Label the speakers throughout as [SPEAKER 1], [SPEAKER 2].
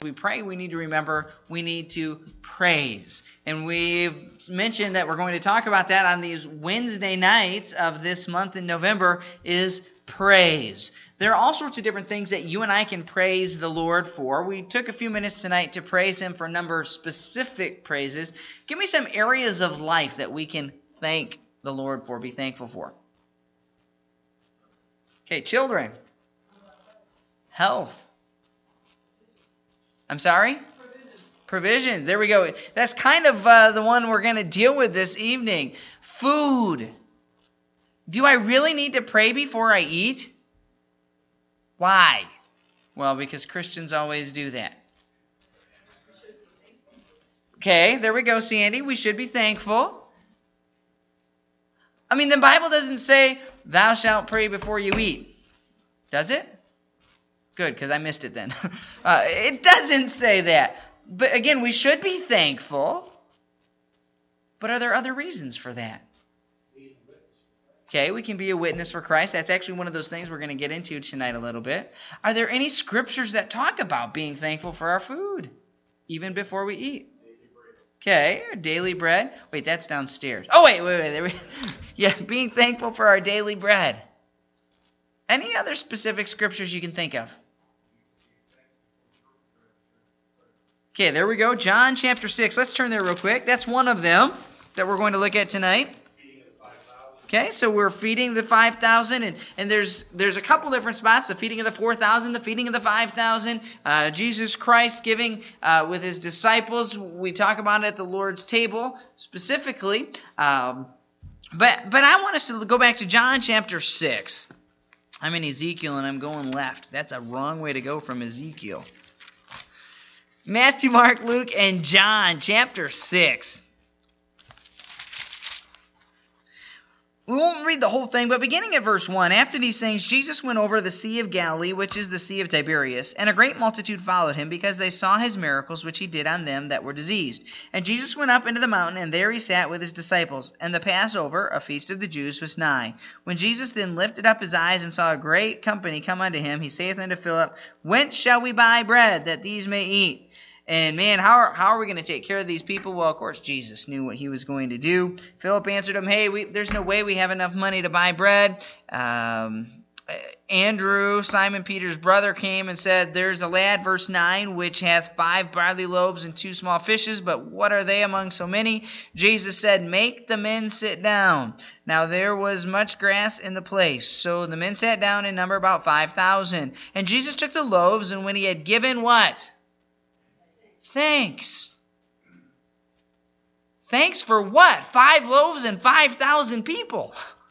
[SPEAKER 1] we pray, we need to remember we need to praise. And we've mentioned that we're going to talk about that on these Wednesday nights of this month in November is praise. There are all sorts of different things that you and I can praise the Lord for. We took a few minutes tonight to praise Him for a number of specific praises. Give me some areas of life that we can thank the Lord for, be thankful for. Okay, children. Health. I'm sorry? Provisions. There we go. That's kind of the one we're going to deal with this evening. Food. Do I really need to pray before I eat? Why? Well, because Christians always do that. Okay, there we go, Sandy. We should be thankful. I mean, the Bible doesn't say, thou shalt pray before you eat. Does it? Good, because I missed it then. It doesn't say that. But again, we should be thankful. But are there other reasons for that? Okay, we can be a witness for Christ. That's actually one of those things we're going to get into tonight a little bit. Are there any scriptures that talk about being thankful for our food, even before we eat? Okay, our daily bread. Wait, that's downstairs. Oh, wait. Yeah, being thankful for our daily bread. Any other specific scriptures you can think of? Okay, there we go. John chapter 6. Let's turn there real quick. That's one of them that we're going to look at tonight. Okay, so we're feeding the 5,000, and there's a couple different spots, the feeding of the 4,000, the feeding of the 5,000, Jesus Christ giving with His disciples. We talk about it at the Lord's table specifically. But I want us to go back to John chapter 6. I'm in Ezekiel, and I'm going left. That's a wrong way to go from Ezekiel. Matthew, Mark, Luke, and John chapter 6. We won't read the whole thing, but beginning at verse 1, after these things, Jesus went over the Sea of Galilee, which is the Sea of Tiberias, and a great multitude followed Him, because they saw His miracles, which He did on them that were diseased. And Jesus went up into the mountain, and there He sat with His disciples. And the Passover, a feast of the Jews, was nigh. When Jesus then lifted up His eyes, and saw a great company come unto Him, He saith unto Philip, Whence shall we buy bread, that these may eat? And man, how are we going to take care of these people? Well, of course, Jesus knew what He was going to do. Philip answered him, hey, there's no way we have enough money to buy bread. Andrew, Simon Peter's brother, came and said, there's a lad, verse 9, which hath 5 barley loaves and 2 small fishes, but what are they among so many? Jesus said, make the men sit down. Now there was much grass in the place. So the men sat down in number about 5,000. And Jesus took the loaves, and when He had given what? Thanks. Thanks for what? 5 loaves and 5,000 people.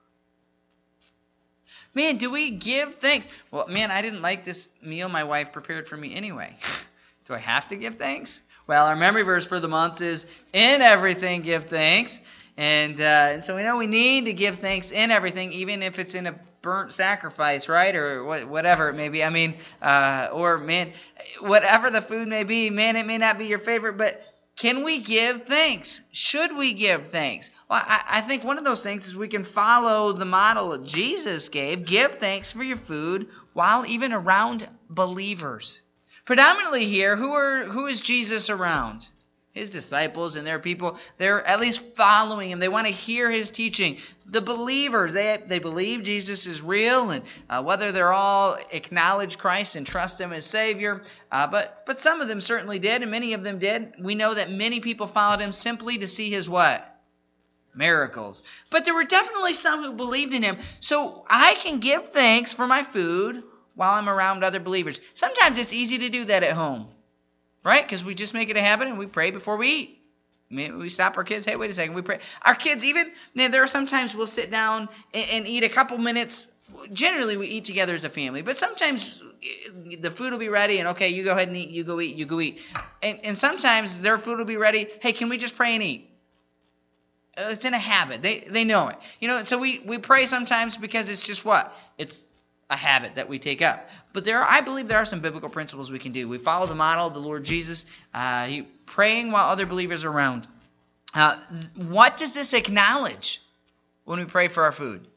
[SPEAKER 1] Man, do we give thanks? Well, man, I didn't like this meal my wife prepared for me anyway. Do I have to give thanks? Well, our memory verse for the month is, in everything give thanks. And so we know we need to give thanks in everything, even if it's in a burnt sacrifice, right? Or whatever it may be. I mean, or man, whatever the food may be, man, it may not be your favorite, but can we give thanks? Should we give thanks? Well, I think one of those things is we can follow the model that Jesus gave. Give thanks for your food while even around believers. Predominantly here, who is Jesus around? His disciples and their people, they're at least following Him. They want to hear His teaching. The believers, they believe Jesus is real, and whether they're all acknowledge Christ and trust Him as Savior, but some of them certainly did, and many of them did. We know that many people followed Him simply to see His what? Miracles. But there were definitely some who believed in Him. So I can give thanks for my food while I'm around other believers. Sometimes it's easy to do that at home. Right? Because we just make it a habit and we pray before we eat. We stop our kids. Hey, wait a second. We pray. Our kids even, there are sometimes we'll sit down and eat a couple minutes. Generally, we eat together as a family. But sometimes the food will be ready and, okay, you go ahead and eat. You go eat. You go eat. And sometimes their food will be ready. Hey, can we just pray and eat? It's in a habit. They know it. So we pray sometimes because it's just what? It's a habit that we take up. But I believe there are some biblical principles we can do. We follow the model of the Lord Jesus, praying while other believers are around. What does this acknowledge when we pray for our food?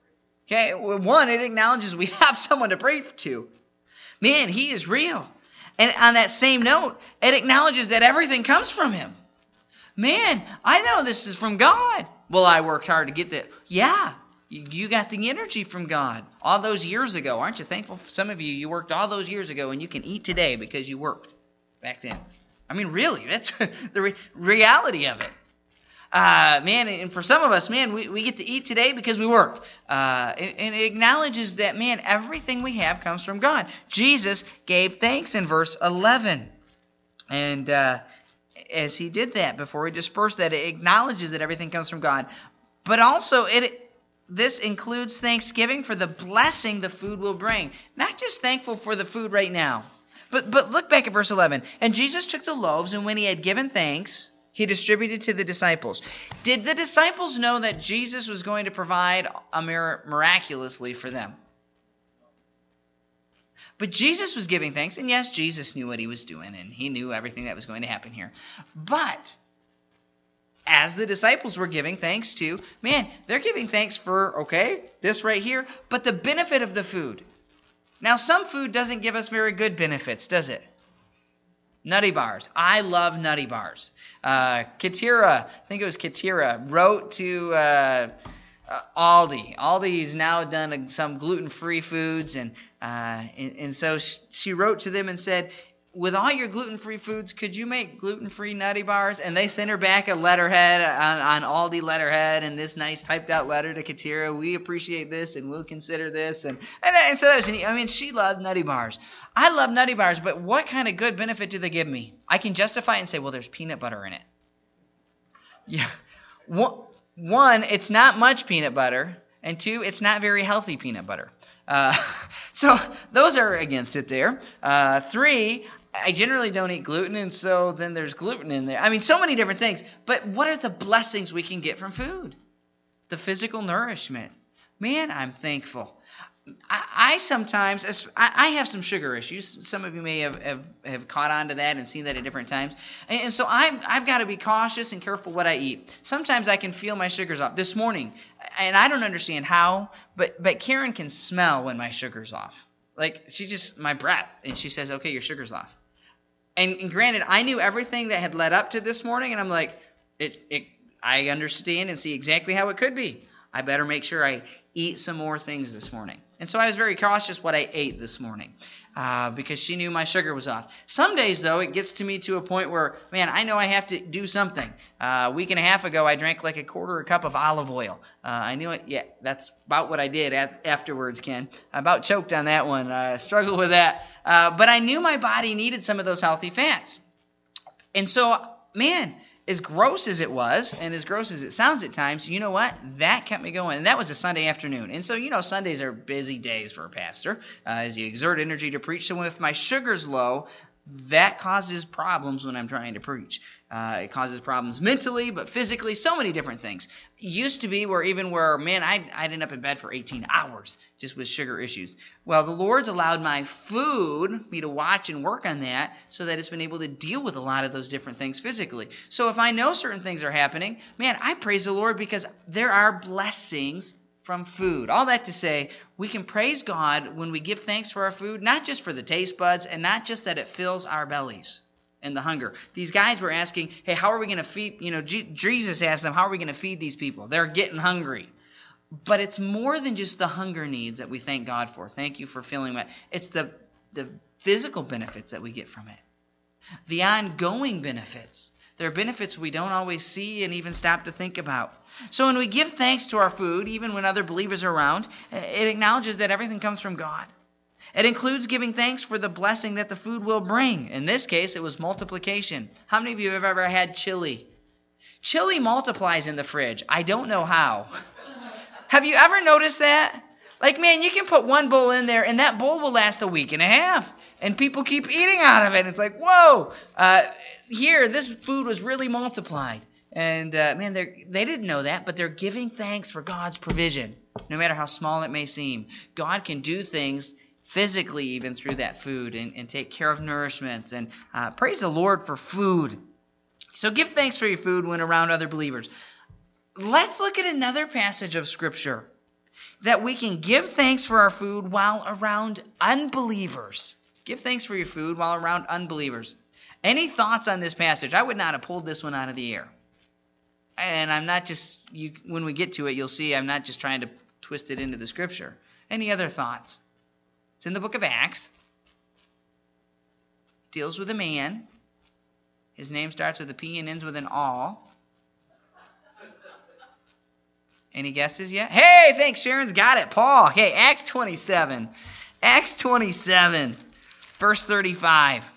[SPEAKER 1] Okay, one, it acknowledges we have someone to pray to. Man, He is real. And on that same note, it acknowledges that everything comes from him. Man, I know this is from God. Well, I worked hard to get that. Yeah, you got the energy from God all those years ago. Aren't you thankful? Some of you worked all those years ago, and you can eat today because you worked back then. I mean, really, that's the reality of it. Man, and for some of us, man, we get to eat today because we work. And it acknowledges that, man, everything we have comes from God. Jesus gave thanks in verse 11. And as he did that, before he dispersed that, it acknowledges that everything comes from God. But also, this includes thanksgiving for the blessing the food will bring. Not just thankful for the food right now. But look back at verse 11. And Jesus took the loaves, and when he had given thanks, he distributed to the disciples. Did the disciples know that Jesus was going to provide miraculously for them? But Jesus was giving thanks, and yes, Jesus knew what he was doing, and he knew everything that was going to happen here. But as the disciples were giving thanks to, man, they're giving thanks for, okay, this right here, but the benefit of the food. Now, some food doesn't give us very good benefits, does it? Nutty bars. I love nutty bars. Katira, I think it was Katira, wrote to Aldi. Aldi's now done some gluten-free foods, and so she wrote to them and said, with all your gluten-free foods, could you make gluten-free nutty bars? And they sent her back a letterhead on Aldi letterhead and this nice typed-out letter to Katira. We appreciate this and we'll consider this. And so that was, I mean, she loved nutty bars. I love nutty bars, but what kind of good benefit do they give me? I can justify it and say, well, there's peanut butter in it. Yeah. One, it's not much peanut butter. And two, it's not very healthy peanut butter. So those are against it there. Three, I generally don't eat gluten, and so then there's gluten in there. I mean, so many different things. But what are the blessings we can get from food? The physical nourishment. Man, I'm thankful. I sometimes, I have some sugar issues. Some of you may have caught on to that and seen that at different times. And so I've got to be cautious and careful what I eat. Sometimes I can feel my sugars off. This morning, and I don't understand how, but Karen can smell when my sugar's off. Like, my breath, and she says, okay, your sugar's off. And granted, I knew everything that had led up to this morning, and I'm like, I understand and see exactly how it could be. I better make sure I eat some more things this morning. And so I was very cautious what I ate this morning because she knew my sugar was off. Some days, though, it gets to me to a point where, man, I know I have to do something. A week and a half ago, I drank like a quarter a cup of olive oil. I knew it. Yeah, that's about what I did afterwards, Ken. I about choked on that one. Struggled with that. But I knew my body needed some of those healthy fats. And so, man, as gross as it was, and as gross as it sounds at times, you know what? That kept me going. And that was a Sunday afternoon. And so, Sundays are busy days for a pastor as you exert energy to preach. So if my sugar's low, that causes problems when I'm trying to preach. It causes problems mentally, but physically, so many different things. It used to be man, I'd end up in bed for 18 hours just with sugar issues. Well, the Lord's allowed me to watch and work on that so that it's been able to deal with a lot of those different things physically. So if I know certain things are happening, man, I praise the Lord because there are blessings from food. All that to say, we can praise God when we give thanks for our food, not just for the taste buds and not just that it fills our bellies and the hunger. These guys were asking, hey, how are we going to feed, Jesus asked them, how are we going to feed these people? They're getting hungry. But it's more than just the hunger needs that we thank God for. Thank you for filling that. It's the physical benefits that we get from it. The ongoing benefits. There are benefits we don't always see and even stop to think about. So when we give thanks to our food, even when other believers are around, it acknowledges that everything comes from God. It includes giving thanks for the blessing that the food will bring. In this case, it was multiplication. How many of you have ever had chili? Chili multiplies in the fridge. I don't know how. Have you ever noticed that? Like, man, you can put one bowl in there, and that bowl will last a week and a half. And people keep eating out of it. It's like, whoa. Here, this food was really multiplied. And, man, they didn't know that, but they're giving thanks for God's provision, no matter how small it may seem. God can do things physically even through that food and take care of nourishments. And praise the Lord for food. So give thanks for your food when around other believers. Let's look at another passage of Scripture that we can give thanks for our food while around unbelievers. Give thanks for your food while around unbelievers. Any thoughts on this passage? I would not have pulled this one out of the air. And I'm not just, when we get to it, you'll see I'm not just trying to twist it into the scripture. Any other thoughts? It's in the book of Acts. It deals with a man. His name starts with a P and ends with an all. Any guesses yet? Hey, thanks, Sharon's got it. Paul. Okay, Acts 27. Acts 27, verse 35.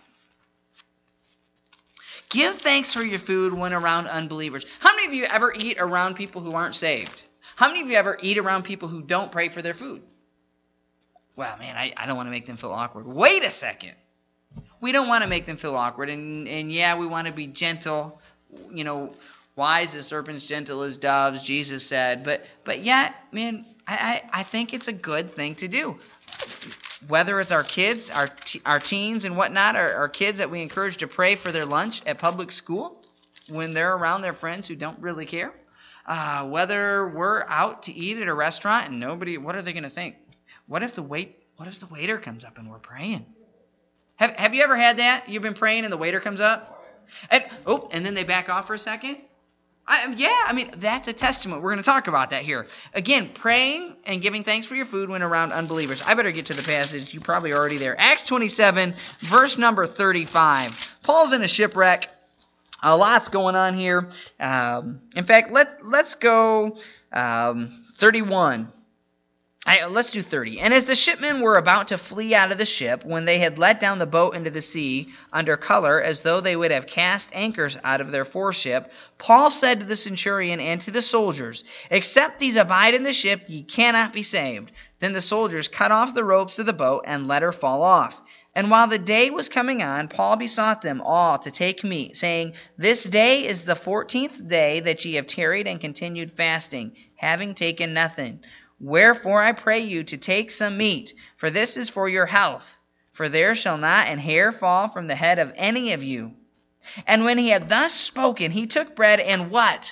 [SPEAKER 1] Give thanks for your food when around unbelievers. How many of you ever eat around people who aren't saved? How many of you ever eat around people who don't pray for their food? Well, man, I don't want to make them feel awkward. Wait a second. We don't want to make them feel awkward. And yeah, we want to be gentle. You know, wise as serpents, gentle as doves, Jesus said. But yet, man, I think it's a good thing to do. Whether it's our kids, our teens and whatnot, our kids that we encourage to pray for their lunch at public school when they're around their friends who don't really care. Whether we're out to eat at a restaurant and nobody, what are they going to think? What if the waiter comes up and we're praying? Have you ever had that? You've been praying and the waiter comes up? And then they back off for a second? That's a testament. We're going to talk about that here. Again, praying and giving thanks for your food when around unbelievers. I better get to the passage. You're probably already there. Acts 27, verse number 35. Paul's in a shipwreck. A lot's going on here. In fact, let's go 31. Let's do 30. And as the shipmen were about to flee out of the ship, when they had let down the boat into the sea under color, as though they would have cast anchors out of their foreship, Paul said to the centurion and to the soldiers, "Except these abide in the ship, ye cannot be saved." Then the soldiers cut off the ropes of the boat and let her fall off. And while the day was coming on, Paul besought them all to take meat, saying, "This day is the 14th day that ye have tarried and continued fasting, having taken nothing. Wherefore I pray you to take some meat, for this is for your health. For there shall not an hair fall from the head of any of you." And when he had thus spoken, he took bread and what?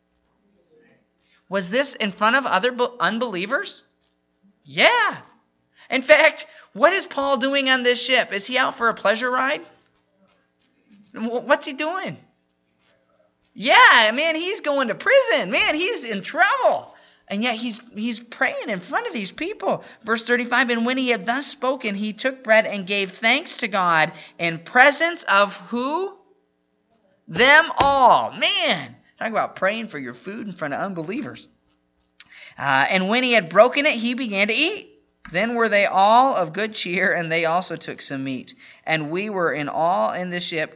[SPEAKER 1] Was this in front of other unbelievers? Yeah. In fact, what is Paul doing on this ship? Is he out for a pleasure ride? What's he doing? Yeah, man, he's going to prison. Man, he's in trouble. And yet he's praying in front of these people. Verse 35, and when he had thus spoken, he took bread and gave thanks to God in presence of who? Them all. Man, talk about praying for your food in front of unbelievers. And when he had broken it, he began to eat. Then were they all of good cheer, and they also took some meat. And we were in all in the ship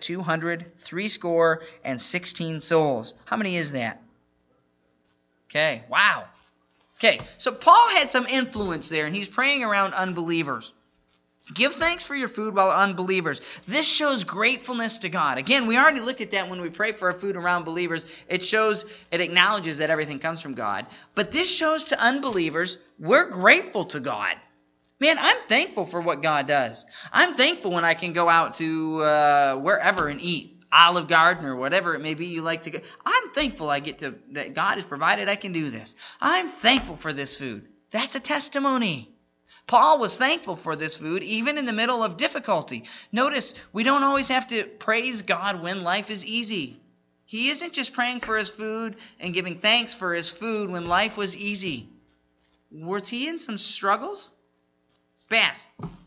[SPEAKER 1] 260 souls. How many is that? Okay, wow. Okay, so Paul had some influence there, and he's praying around unbelievers. Give thanks for your food while unbelievers. This shows gratefulness to God. Again, we already looked at that when we pray for our food around believers. It acknowledges that everything comes from God. But this shows to unbelievers, we're grateful to God. Man, I'm thankful for what God does. I'm thankful when I can go out to wherever and eat. Olive Garden or whatever it may be you like to go. I'm thankful that God has provided I can do this. I'm thankful for this food. That's a testimony. Paul was thankful for this food even in the middle of difficulty. Notice, we don't always have to praise God when life is easy. He isn't just praying for his food and giving thanks for his food when life was easy. Was he in some struggles? Bass.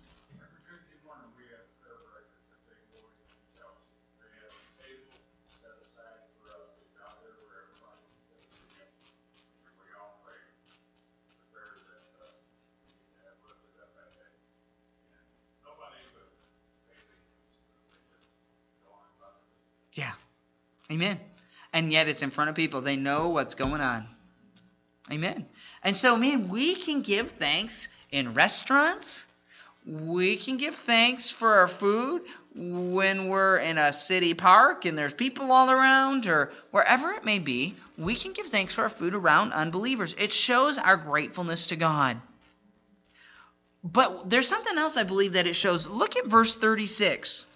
[SPEAKER 1] Yeah. Amen. And yet it's in front of people. They know what's going on. Amen. And so, man, we can give thanks in restaurants. We can give thanks for our food when we're in a city park and there's people all around or wherever it may be. We can give thanks for our food around unbelievers. It shows our gratefulness to God. But there's something else I believe that it shows. Look at verse 36.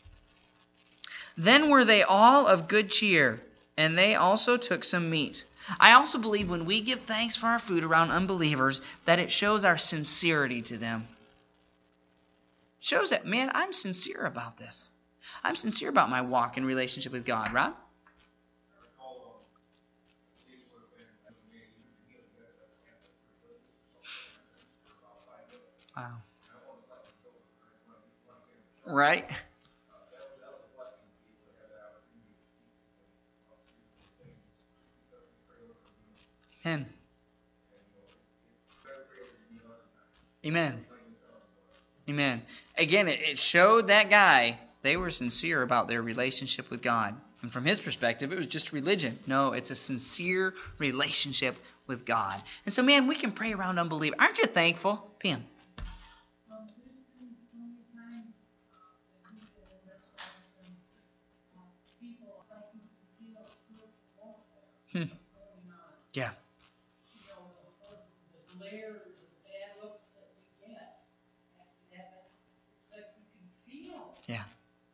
[SPEAKER 1] Then were they all of good cheer, and they also took some meat. I also believe when we give thanks for our food around unbelievers, that it shows our sincerity to them. Shows that, man, I'm sincere about this. I'm sincere about my walk and relationship with God. Rob? Wow. Right? Amen. Amen. Amen. Again, it showed that guy they were sincere about their relationship with God. And from his perspective, it was just religion. No, it's a sincere relationship with God. And so, man, we can pray around unbelief. Aren't you thankful, Pam? Yeah. Yeah.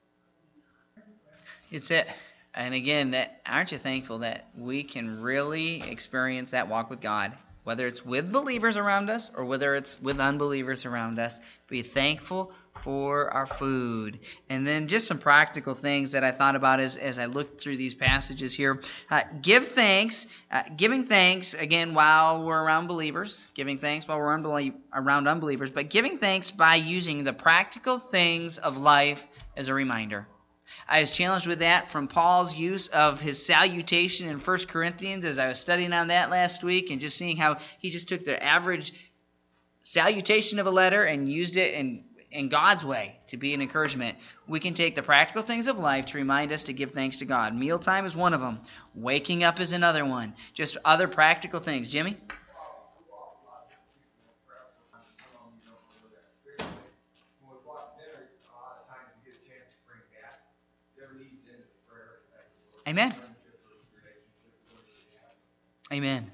[SPEAKER 1] It's it. And again, that aren't you thankful that we can really experience that walk with God, whether it's with believers around us or whether it's with unbelievers around us. Be thankful for our food. And then just some practical things that I thought about as I looked through these passages here. Give thanks. Giving thanks, again, while we're around believers. Giving thanks while we're around unbelievers. But giving thanks by using the practical things of life as a reminder. I was challenged with that from Paul's use of his salutation in 1 Corinthians as I was studying on that last week and just seeing how he just took the average salutation of a letter and used it in God's way to be an encouragement. We can take the practical things of life to remind us to give thanks to God. Mealtime is one of them. Waking up is another one. Just other practical things. Jimmy? Amen. Amen.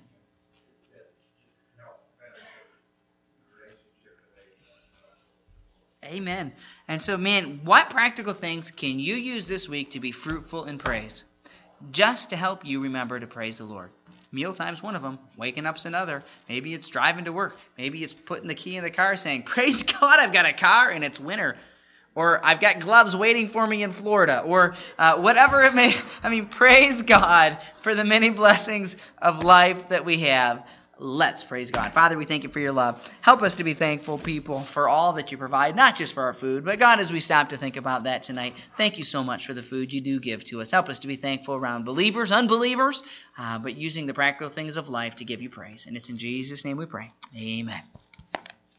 [SPEAKER 1] Amen. And so, man, what practical things can you use this week to be fruitful in praise? Just to help you remember to praise the Lord. Mealtime's one of them. Waking up's another. Maybe it's driving to work. Maybe it's putting the key in the car saying, praise God, I've got a car and it's winter. Or I've got gloves waiting for me in Florida. Or whatever it may. Praise God for the many blessings of life that we have. Let's praise God. Father, we thank you for your love. Help us to be thankful people for all that you provide, not just for our food, but God, as we stop to think about that tonight, thank you so much for the food you do give to us. Help us to be thankful around believers, unbelievers, but using the practical things of life to give you praise. And it's in Jesus' name we pray. Amen.